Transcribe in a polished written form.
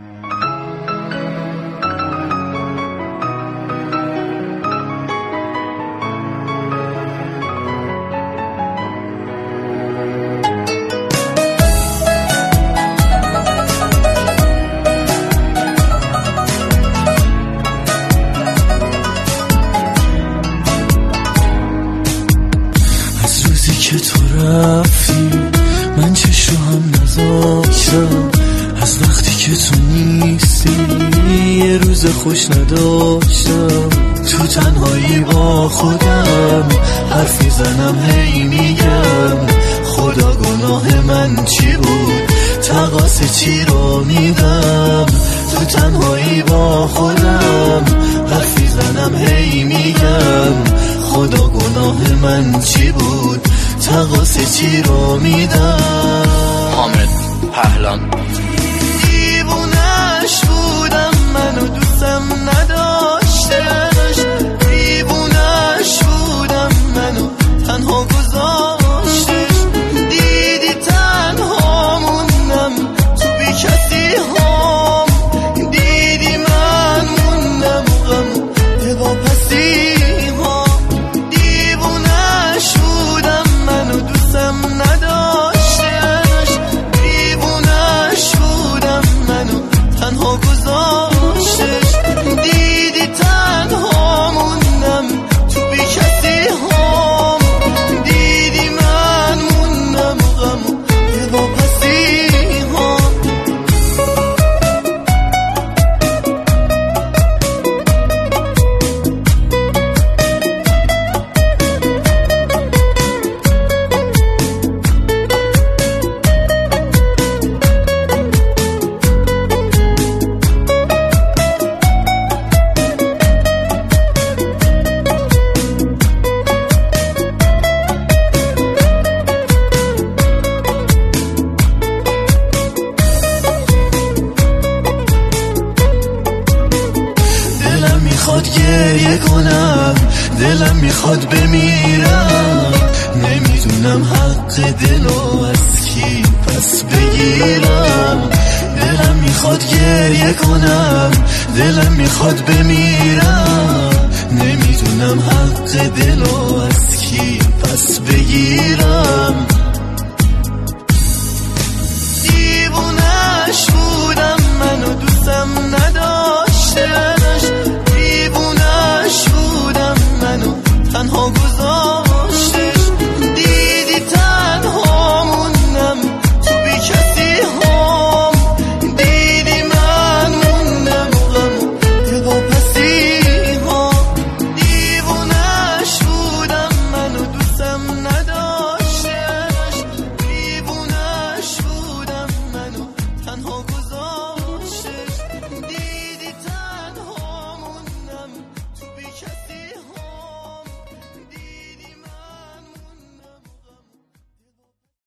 که تو رفتی من چشم هم نذاشتم، از وقتی که تو نیستی یه روز خوش نداشتم. تو تنهایی با خودم حرفی زنم هی میگم خدا گناه من چی بود، تقاص چی رو میدم. تو تنهایی با خودم حرفی زنم هی میگم خدا گناه من چی بود، تقاص چی رو میدم. حامد پهلان. دیوونش بودم منو دوستم نداشتش، دیوونش بودم منو تنها گذاشتش. دیدی تنها موندم تو بی کسی هم، دیدی من موندم غم دوا پسی ها. دیوونش بودم منو دوستم نداشتش، دیوونش بودم منو تنها گذاشتش. دیدی تنها موندم تو بی کسی هم، دیدی من موندم غم دوا پسی ها. میخواد گریه کنم، دلم میخواد بمیرم، نمیدونم حق دلو از کی پس بگیرم. دلم میخواد گریه کنم، دلم میخواد بمیرم، نمیدونم حق دلو از کی پس بگیرم.